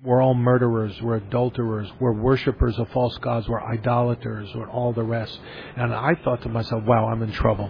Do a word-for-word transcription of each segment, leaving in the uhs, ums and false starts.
We're all murderers, we're adulterers, we're worshipers of false gods, we're idolaters, we're all the rest. And I thought to myself, wow, I'm in trouble.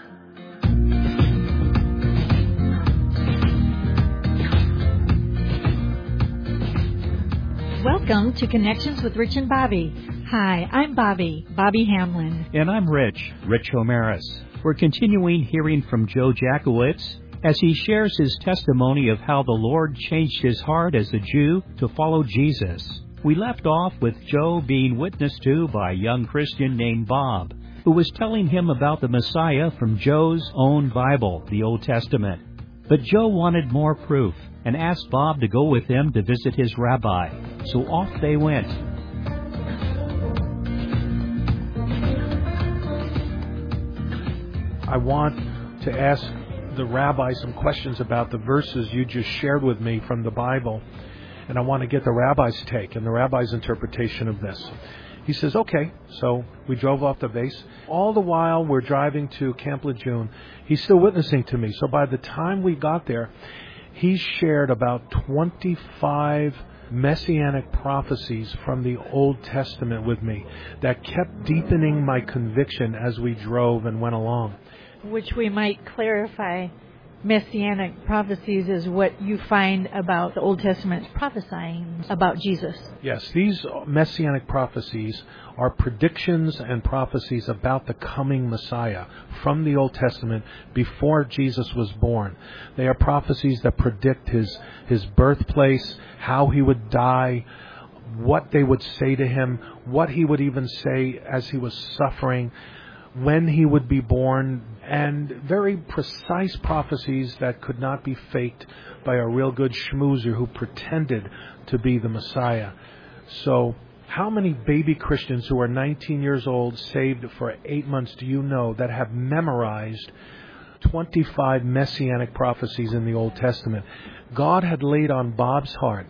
Welcome to Connections with Rich and Bobby. Hi, I'm Bobby, Bobby Hamlin. And I'm Rich, Rich Homeris. We're continuing hearing from Joe Jakowitz as he shares his testimony of how the Lord changed his heart as a Jew to follow Jesus. We left off with Joe being witnessed to by a young Christian named Bob, who was telling him about the Messiah from Joe's own Bible, the Old Testament. But Joe wanted more proof and asked Bob to go with him to visit his rabbi. So off they went. I want to ask the rabbi some questions about the verses you just shared with me from the Bible, and I want to get the rabbi's take and the rabbi's interpretation of this. He says, okay, so we drove off the base. All the while we're driving to Camp Lejeune, he's still witnessing to me. So by the time we got there, he shared about twenty-five messianic prophecies from the Old Testament with me that kept deepening my conviction as we drove and went along. Which we might clarify, messianic prophecies is what you find about the Old Testament prophesying about Jesus. Yes, these messianic prophecies are predictions and prophecies about the coming Messiah from the Old Testament before Jesus was born. They are prophecies that predict his, his birthplace, how he would die, what they would say to him, what he would even say as he was suffering, when he would be born, and very precise prophecies that could not be faked by a real good schmoozer who pretended to be the Messiah. So how many baby Christians who are nineteen years old, saved for eight months, do you know that have memorized twenty-five messianic prophecies in the Old Testament? God had laid on Bob's heart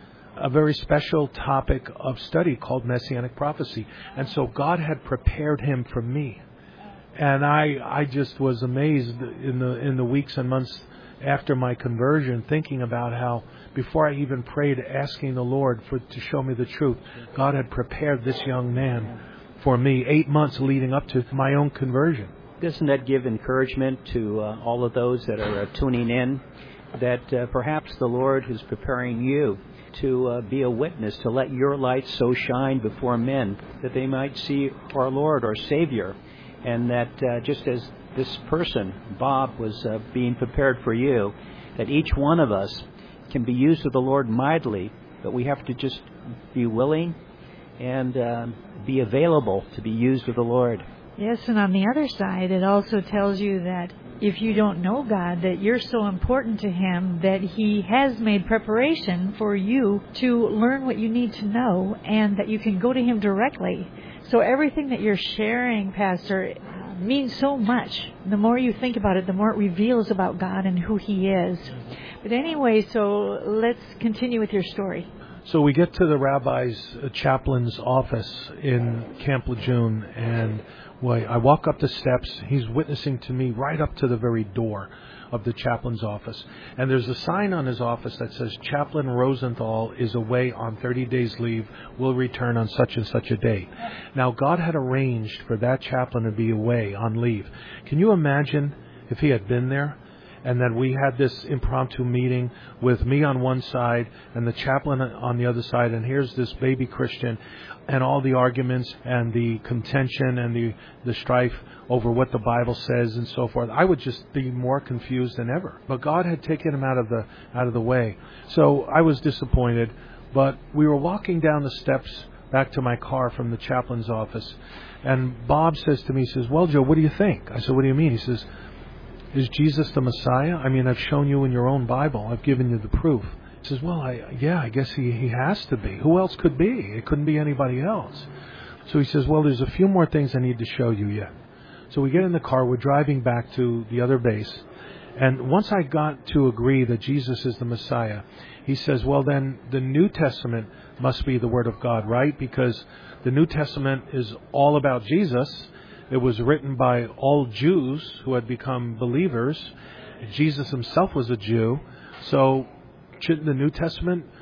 a very special topic of study called messianic prophecy. And so God had prepared him for me. And I I just was amazed in the in the weeks and months after my conversion, thinking about how before I even prayed, asking the Lord for to show me the truth, God had prepared this young man for me eight months leading up to my own conversion. Doesn't that give encouragement to uh, all of those that are uh, tuning in, that uh, perhaps the Lord is preparing you to uh, be a witness, to let your light so shine before men that they might see our Lord, our Savior, and that uh, just as this person, Bob, was uh, being prepared for you, that each one of us can be used of the Lord mightily, but we have to just be willing and uh, be available to be used of the Lord. Yes, and on the other side, it also tells you that if you don't know God, that you're so important to Him that He has made preparation for you to learn what you need to know and that you can go to Him directly. So everything that you're sharing, Pastor, means so much. The more you think about it, the more it reveals about God and who He is. But anyway, so let's continue with your story. So we get to the rabbi's uh, chaplain's office in Camp Lejeune, and well, I walk up the steps. He's witnessing to me right up to the very door of the chaplain's office. And there's a sign on his office that says, Chaplain Rosenthal is away on thirty days leave, will return on such and such a date. Now, God had arranged for that chaplain to be away on leave. Can you imagine if he had been there? And that we had this impromptu meeting with me on one side and the chaplain on the other side, and here's this baby Christian, and all the arguments and the contention and the, the strife over what the Bible says and so forth. I would just be more confused than ever. But God had taken him out of the out of the way. So I was disappointed, but we were walking down the steps back to my car from the chaplain's office, and Bob says to me, he says, well, Joe, what do you think? I said, what do you mean? He says, is Jesus the Messiah? I mean, I've shown you in your own Bible. I've given you the proof. He says, well, I, yeah, I guess he, he has to be. Who else could be? It couldn't be anybody else. So he says, well, there's a few more things I need to show you yet. So we get in the car. We're driving back to the other base. And once I got to agree that Jesus is the Messiah, he says, well, then the New Testament must be the Word of God, right? Because the New Testament is all about Jesus. It was written by all Jews who had become believers. Jesus himself was a Jew. So shouldn't the New Testament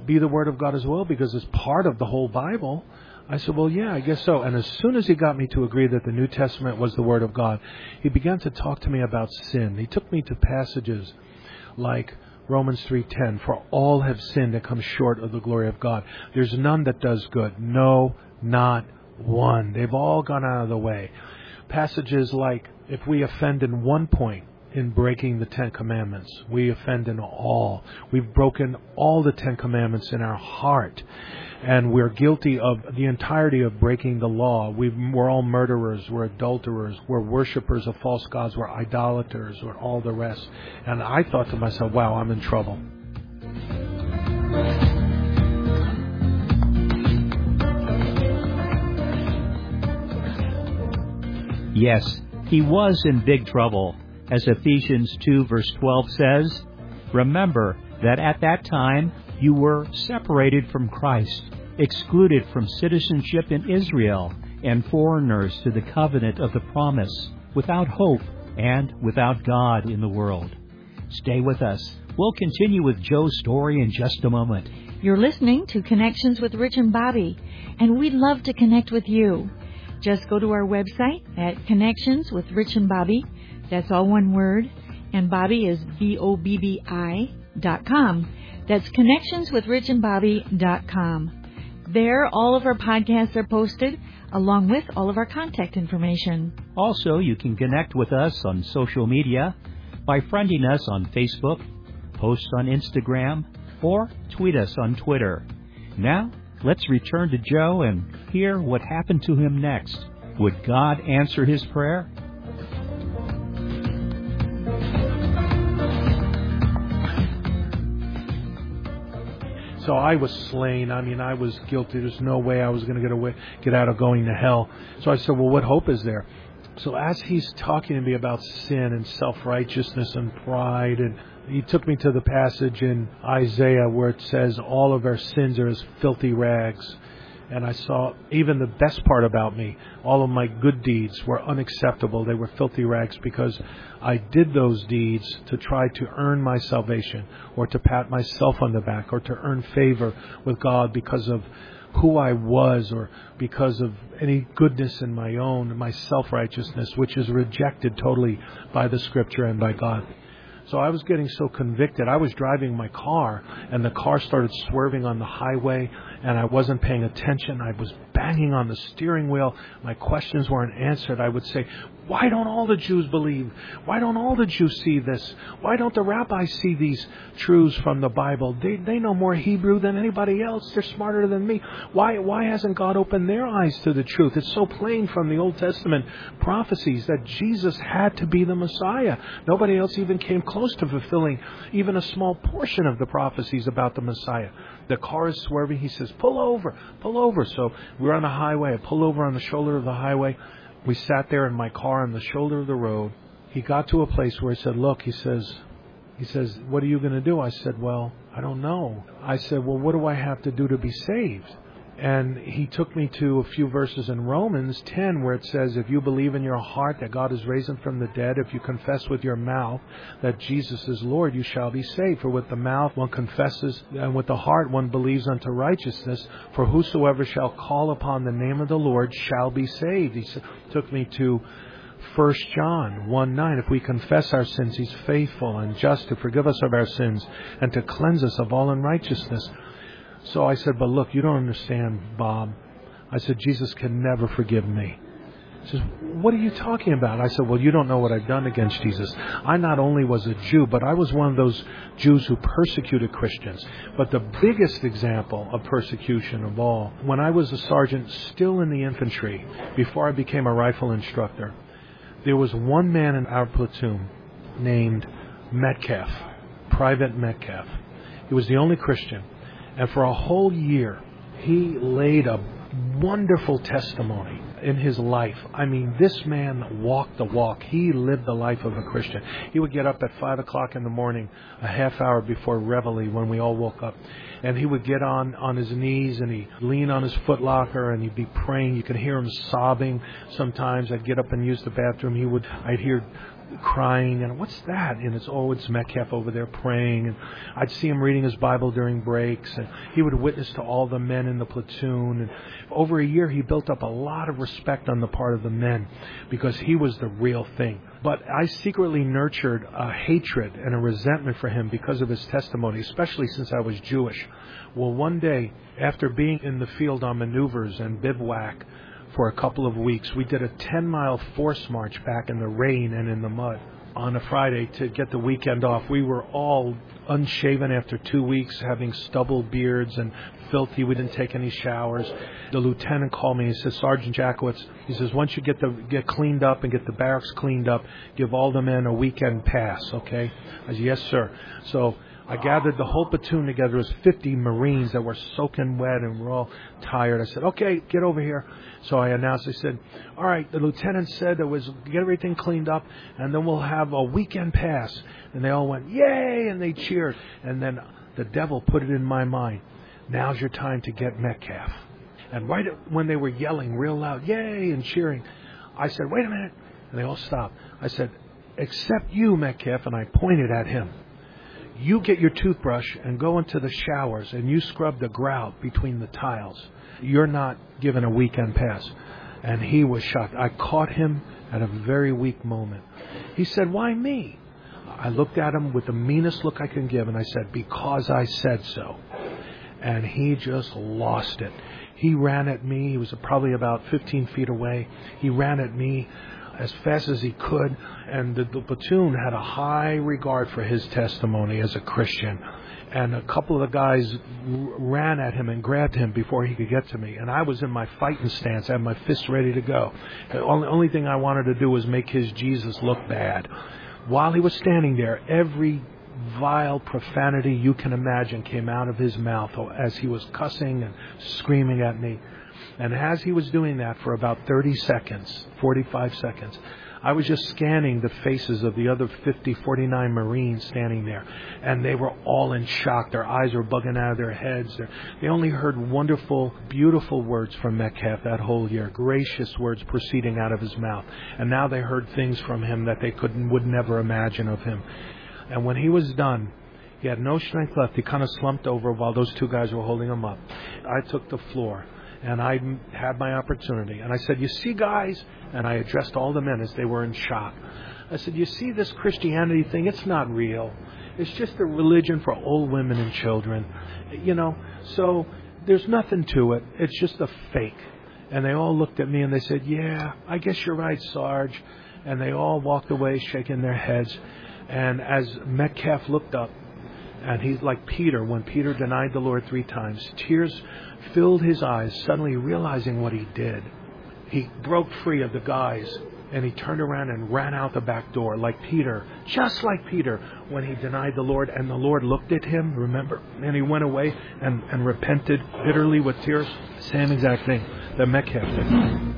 be the Word of God as well because it's part of the whole Bible? I said, well, yeah, I guess so. And as soon as he got me to agree that the New Testament was the Word of God, he began to talk to me about sin. He took me to passages like Romans three ten, for all have sinned and come short of the glory of God. There's none that does good. No, not one. They've all gone out of the way. Passages like, if we offend in one point in breaking the Ten Commandments, we offend in all. We've broken all the Ten Commandments in our heart, and we're guilty of the entirety of breaking the law. We've, we're all murderers, we're adulterers, we're worshipers of false gods, we're idolaters, we're all the rest. And I thought to myself, wow, I'm in trouble. Yes, he was in big trouble. As Ephesians two verse twelve says, remember that at that time you were separated from Christ, excluded from citizenship in Israel, and foreigners to the covenant of the promise, without hope and without God in the world. Stay with us. We'll continue with Joe's story in just a moment. You're listening to Connections with Rich and Bobby, and we'd love to connect with you. Just go to our website at Connections with Rich and Bobby. That's all one word. And Bobby is B O B B I dot com. That's Connections with Rich and Bobby dot com. There, all of our podcasts are posted, along with all of our contact information. Also, you can connect with us on social media by friending us on Facebook, post on Instagram, or tweet us on Twitter. Now, let's return to Joe and hear what happened to him next. Would God answer his prayer? So I was slain. I mean, I was guilty. There's no way I was going to get away, get out of going to hell. So I said, well, what hope is there? So as he's talking to me about sin and self-righteousness and pride, and he took me to the passage in Isaiah where it says all of our sins are as filthy rags. And I saw even the best part about me, all of my good deeds were unacceptable. They were filthy rags because I did those deeds to try to earn my salvation or to pat myself on the back or to earn favor with God because of who I was or because of any goodness in my own, my self-righteousness, which is rejected totally by the Scripture and by God. So I was getting so convicted. I was driving my car, and the car started swerving on the highway, and I wasn't paying attention. I was banging on the steering wheel. My questions weren't answered. I would say, why don't all the Jews believe? Why don't all the Jews see this? Why don't the rabbis see these truths from the Bible? They they know more Hebrew than anybody else. They're smarter than me. Why why hasn't God opened their eyes to the truth? It's so plain from the Old Testament prophecies that Jesus had to be the Messiah. Nobody else even came close to fulfilling even a small portion of the prophecies about the Messiah. The car is swerving. He says, pull over, pull over. So we're on the highway. I pull over on the shoulder of the highway. We sat there in my car on the shoulder of the road. He got to a place where he said, look, he says, he says, what are you going to do? I said, well, I don't know. I said, well, what do I have to do to be saved? And he took me to a few verses in Romans ten where it says, if you believe in your heart that God is raised him from the dead, if you confess with your mouth that Jesus is Lord, you shall be saved. For with the mouth one confesses, and with the heart one believes unto righteousness. For whosoever shall call upon the name of the Lord shall be saved. He took me to First John one nine. If we confess our sins, he's faithful and just to forgive us of our sins and to cleanse us of all unrighteousness. So I said, but look, you don't understand, Bob. I said, Jesus can never forgive me. He says, what are you talking about? I said, well, you don't know what I've done against Jesus. I not only was a Jew, but I was one of those Jews who persecuted Christians. But the biggest example of persecution of all, when I was a sergeant still in the infantry, before I became a rifle instructor, there was one man in our platoon named Metcalf, Private Metcalf. He was the only Christian. And for a whole year, he laid a wonderful testimony in his life. I mean, this man walked the walk. He lived the life of a Christian. He would get up at five o'clock in the morning, a half hour before Reveille, when we all woke up. And he would get on, on his knees, and he'd lean on his footlocker, and he'd be praying. You could hear him sobbing sometimes. I'd get up and use the bathroom. He would, I'd hear crying, and what's that? And it's, oh, it's Metcalf over there praying. And I'd see him reading his Bible during breaks, and he would witness to all the men in the platoon. And over a year, he built up a lot of respect on the part of the men because he was the real thing. But I secretly nurtured a hatred and a resentment for him because of his testimony, especially since I was Jewish. Well, one day, after being in the field on maneuvers and bivouac for a couple of weeks, we did a ten-mile force march back in the rain and in the mud on a Friday to get the weekend off. We were all unshaven after two weeks, having stubble beards and filthy. We didn't take any showers. The lieutenant called me. He says, Sergeant Jackowitz, he says, once you get the get cleaned up and get the barracks cleaned up, give all the men a weekend pass, okay? I said, yes, sir. So I gathered the whole platoon together. It was fifty Marines that were soaking wet and we're all tired. I said, okay, get over here. So I announced, I said, all right, the lieutenant said it was get everything cleaned up and then we'll have a weekend pass. And they all went, yay, and they cheered. And then the devil put it in my mind, now's your time to get Metcalf. And right when they were yelling real loud, yay, and cheering, I said, wait a minute. And they all stopped. I said, except you, Metcalf, and I pointed at him. You get your toothbrush and go into the showers and you scrub the grout between the tiles. You're not given a weekend pass. And he was shocked. I caught him at a very weak moment. He said, why me? I looked at him with the meanest look I can give and I said, because I said so. And he just lost it. He ran at me. He was probably about fifteen feet away. He ran at me as fast as he could, and the, the platoon had a high regard for his testimony as a Christian. And a couple of the guys r- ran at him and grabbed him before he could get to me. And I was in my fighting stance. I had my fists ready to go. The only, only thing I wanted to do was make his Jesus look bad. While he was standing there, every vile profanity you can imagine came out of his mouth as he was cussing and screaming at me. And as he was doing that for about thirty seconds, forty-five seconds, I was just scanning the faces of the other fifty, forty-nine Marines standing there. And they were all in shock. Their eyes were bugging out of their heads. They're, they only heard wonderful, beautiful words from Metcalf that whole year, gracious words proceeding out of his mouth. And now they heard things from him that they couldn't, would never imagine of him. And when he was done, he had no strength left. He kind of slumped over while those two guys were holding him up. I took the floor. And I had my opportunity. And I said, you see, guys, and I addressed all the men as they were in shock. I said, you see this Christianity thing? It's not real. It's just a religion for old women and children. You know, so there's nothing to it. It's just a fake. And they all looked at me and they said, yeah, I guess you're right, Sarge. And they all walked away shaking their heads. And as Metcalf looked up, and he's like Peter, when Peter denied the Lord three times, tears filled his eyes, suddenly realizing what he did. He broke free of the guys, and he turned around and ran out the back door like Peter, just like Peter, when he denied the Lord. And the Lord looked at him, remember? And he went away and, and repented bitterly with tears. Same exact thing that Metcalf did.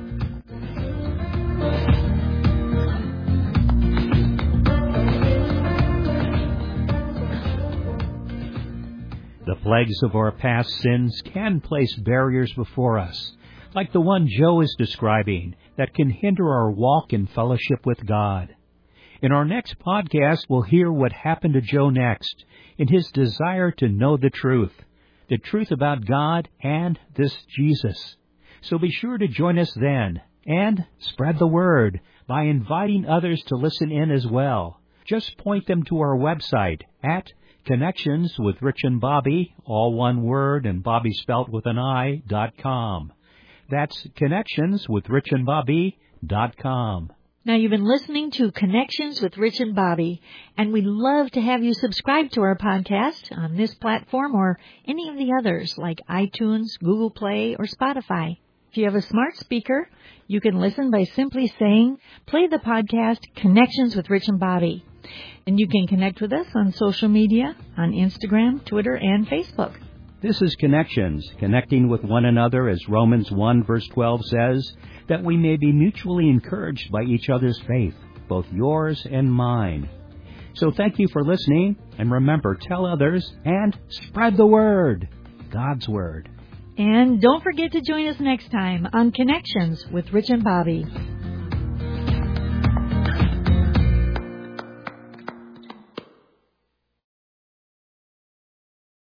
The plagues of our past sins can place barriers before us, like the one Joe is describing, that can hinder our walk in fellowship with God. In our next podcast, we'll hear what happened to Joe next in his desire to know the truth, the truth about God and this Jesus. So be sure to join us then, and spread the word by inviting others to listen in as well. Just point them to our website at Connections with Rich and Bobby, all one word, and Bobby spelt with an I, dot com. That's Connections with Rich and Bobby dot com. Now, you've been listening to Connections with Rich and Bobby, and we'd love to have you subscribe to our podcast on this platform or any of the others like iTunes, Google Play, or Spotify. If you have a smart speaker, you can listen by simply saying, play the podcast Connections with Rich and Bobby. And you can connect with us on social media, on Instagram, Twitter, and Facebook. This is Connections, connecting with one another, as Romans one verse twelve says, that we may be mutually encouraged by each other's faith, both yours and mine. So thank you for listening, and remember, tell others and spread the word, God's word. And don't forget to join us next time on Connections with Rich and Bobby.